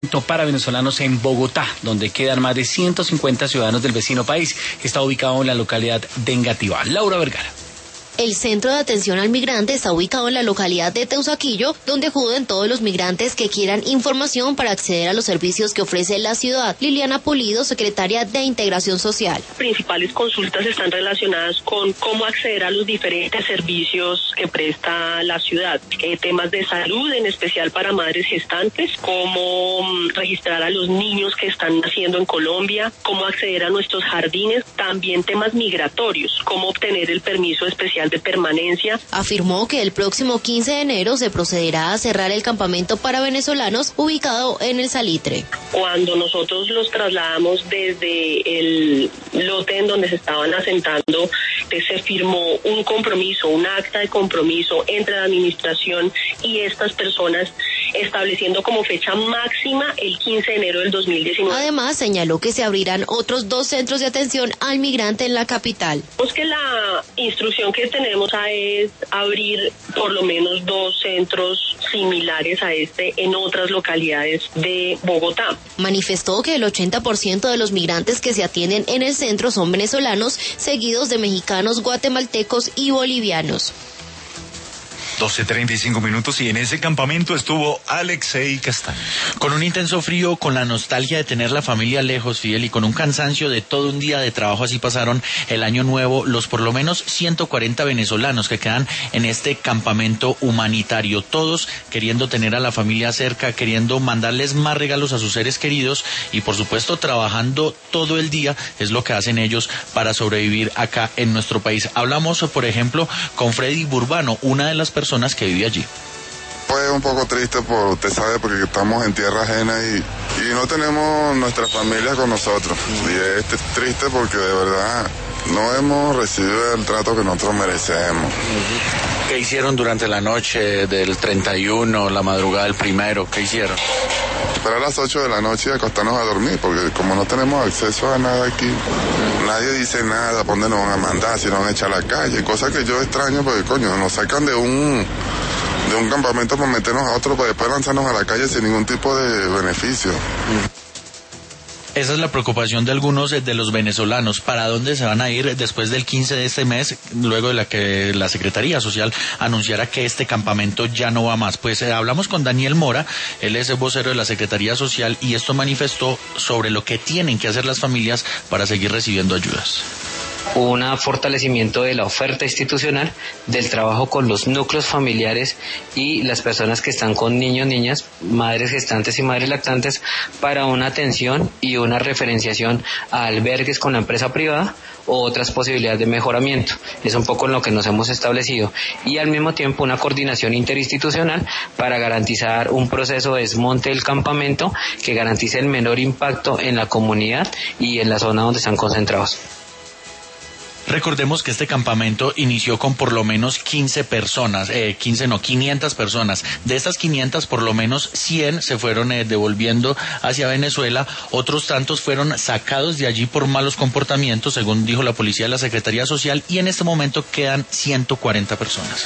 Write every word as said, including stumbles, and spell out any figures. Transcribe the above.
Para venezolanos en Bogotá, donde quedan más de ciento cincuenta ciudadanos del vecino país. Está ubicado en la localidad de Engativá. Laura Vergara. El Centro de Atención al Migrante está ubicado en la localidad de Teusaquillo, donde acuden todos los migrantes que quieran información para acceder a los servicios que ofrece la ciudad. Liliana Pulido, secretaria de Integración Social. Principales consultas están relacionadas con cómo acceder a los diferentes servicios que presta la ciudad. Eh, temas de salud, en especial para madres gestantes, cómo um, registrar a los niños que están naciendo en Colombia, cómo acceder a nuestros jardines, también temas migratorios, cómo obtener el permiso especial de permanencia. Afirmó que el próximo quince de enero se procederá a cerrar el campamento para venezolanos ubicado en el Salitre. Cuando nosotros los trasladamos desde el lote en donde se estaban asentando, se firmó un compromiso, un acta de compromiso entre la administración y estas personas, estableciendo como fecha máxima el quince de enero del dos mil diecinueve. Además, señaló que se abrirán otros dos centros de atención al migrante en la capital. Pues que la instrucción que tenemos es abrir por lo menos dos centros similares a este en otras localidades de Bogotá. Manifestó que el ochenta por ciento de los migrantes que se atienden en el centro son venezolanos, seguidos de mexicanos, guatemaltecos y bolivianos. doce treinta y cinco minutos y en ese campamento estuvo Alexei Castaño. Con un intenso frío, con la nostalgia de tener la familia lejos, Fidel, y con un cansancio de todo un día de trabajo, así pasaron el año nuevo los por lo menos ciento cuarenta venezolanos que quedan en este campamento humanitario, todos queriendo tener a la familia cerca, queriendo mandarles más regalos a sus seres queridos y por supuesto trabajando todo el día, es lo que hacen ellos para sobrevivir acá en nuestro país. Hablamos, por ejemplo, con Freddy Burbano, una de las personas personas que vive allí. Pues un poco triste, por, usted sabe, porque estamos en tierra ajena y, y no tenemos nuestra familia con nosotros. Y es triste porque de verdad no hemos recibido el trato que nosotros merecemos. ¿Qué hicieron durante la noche del treinta y uno, la madrugada del primero? ¿Qué hicieron? Esperar a las ocho de la noche y acostarnos a dormir, porque como no tenemos acceso a nada aquí, nadie dice nada, ¿por dónde nos van a mandar? Si nos van a echar a la calle, cosa que yo extraño, porque coño, nos sacan de un de un campamento para meternos a otro, para después lanzarnos a la calle sin ningún tipo de beneficio. Esa es la preocupación de algunos de los venezolanos. ¿Para dónde se van a ir después del quince de este mes, luego de la que la Secretaría Social anunciara que este campamento ya no va más? Pues eh, hablamos con Daniel Mora, él es el vocero de la Secretaría Social y esto manifestó sobre lo que tienen que hacer las familias para seguir recibiendo ayudas. Un fortalecimiento de la oferta institucional, del trabajo con los núcleos familiares y las personas que están con niños, niñas, madres gestantes y madres lactantes para una atención y una referenciación a albergues con la empresa privada o otras posibilidades de mejoramiento. Es un poco en lo que nos hemos establecido y al mismo tiempo una coordinación interinstitucional para garantizar un proceso de desmonte del campamento que garantice el menor impacto en la comunidad y en la zona donde están concentrados. Recordemos que este campamento inició con por lo menos quince personas, eh, quince no, quinientas personas. De estas quinientas, por lo menos cien se fueron eh, devolviendo hacia Venezuela. Otros tantos fueron sacados de allí por malos comportamientos, según dijo la policía de la Secretaría Social, y en este momento quedan ciento cuarenta personas.